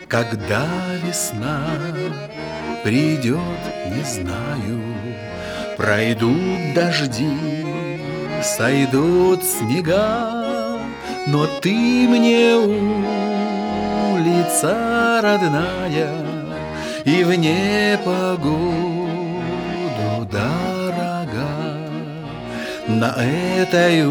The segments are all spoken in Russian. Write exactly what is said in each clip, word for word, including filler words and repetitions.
Когда весна придет, не знаю, пройдут дожди, сойдут снега, но ты мне улица родная и в непогоду дорога. На этой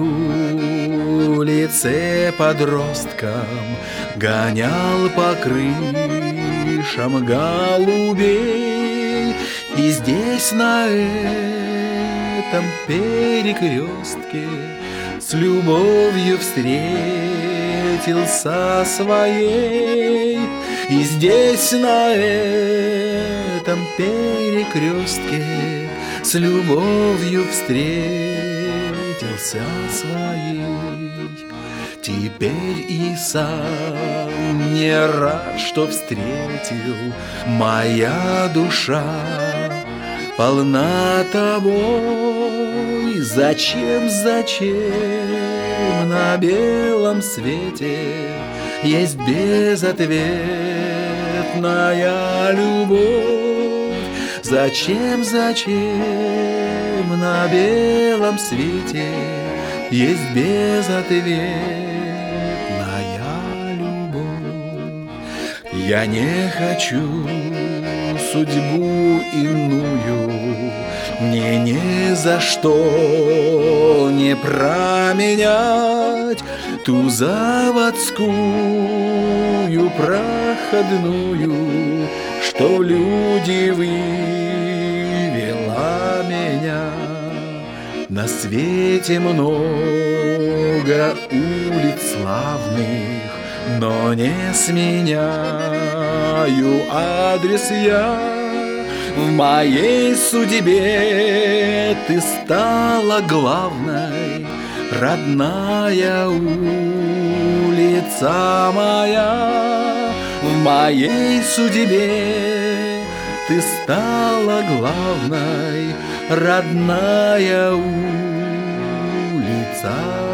улице подросткам гонял по крышам голубей. И здесь, на этом перекрестке, с любовью встретился своей. И здесь, на этом перекрестке, с любовью встретился своей. Теперь и сам не рад, что встретил. Моя душа полна тобой. Зачем, зачем на белом свете есть безответная любовь? Зачем, зачем на белом свете есть безответная любовь? Я не хочу судьбу иную, мне ни за что не променять ту заводскую проходную, что в люди вывела меня. На свете много улиц славных, но не сменяю адрес я. В моей судьбе ты стала главной, родная улица моя. В моей судьбе ты стала главной, родная улица